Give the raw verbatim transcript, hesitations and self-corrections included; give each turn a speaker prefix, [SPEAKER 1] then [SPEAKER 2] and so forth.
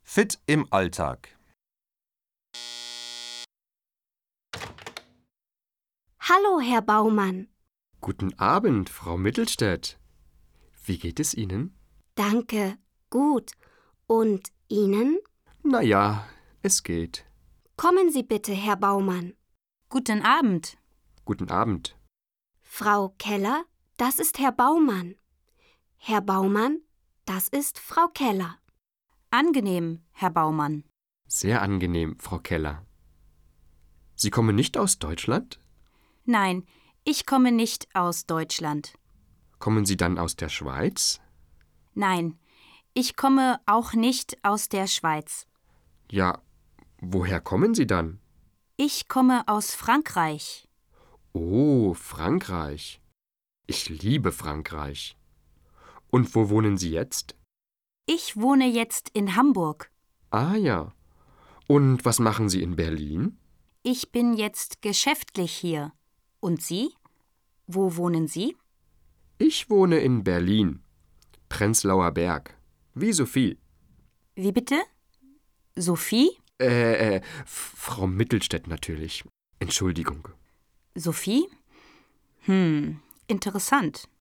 [SPEAKER 1] Fit im Alltag.
[SPEAKER 2] Hallo, Herr Baumann.
[SPEAKER 3] Guten Abend, Frau Mittelstädt. Wie geht es Ihnen?
[SPEAKER 2] Danke, gut. Und Ihnen?
[SPEAKER 3] Na ja, es geht.
[SPEAKER 2] Kommen Sie bitte, Herr Baumann.
[SPEAKER 4] Guten Abend.
[SPEAKER 3] Guten Abend.
[SPEAKER 2] Frau Keller, das ist Herr Baumann. Herr Baumann, das ist Frau Keller.
[SPEAKER 4] Angenehm, Herr Baumann.
[SPEAKER 3] Sehr angenehm, Frau Keller. Sie kommen nicht aus Deutschland?
[SPEAKER 4] Nein, ich komme nicht aus Deutschland.
[SPEAKER 3] Kommen Sie dann aus der Schweiz?
[SPEAKER 4] Nein, ich komme auch nicht aus der Schweiz.
[SPEAKER 3] Ja, woher kommen Sie dann?
[SPEAKER 4] Ich komme aus Frankreich.
[SPEAKER 3] Oh, Frankreich. Ich liebe Frankreich. Und wo wohnen Sie jetzt?
[SPEAKER 4] Ich wohne jetzt in Hamburg.
[SPEAKER 3] Ah ja. Und was machen Sie in Berlin?
[SPEAKER 4] Ich bin jetzt geschäftlich hier. Und Sie? Wo wohnen Sie?
[SPEAKER 3] Ich wohne in Berlin. Prenzlauer Berg. Wie Sophie.
[SPEAKER 4] Wie bitte? Sophie?
[SPEAKER 3] Äh, äh, Frau Mittelstädt natürlich. Entschuldigung.
[SPEAKER 4] Sophie? Hm, interessant.